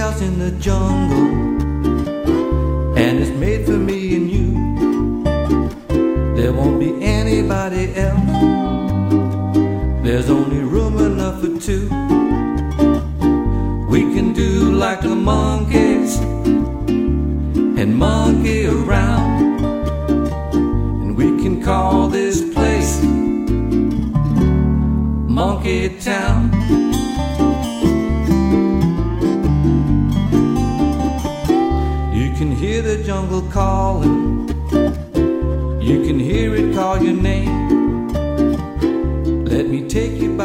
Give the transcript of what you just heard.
house in the jungle, and it's made for me and you. There won't be anybody else. There's only room enough for two. We can do like the monkeys and monkey around, and we can call this place Monkey Town. You can hear the jungle calling, you can hear it call your name. Let me take you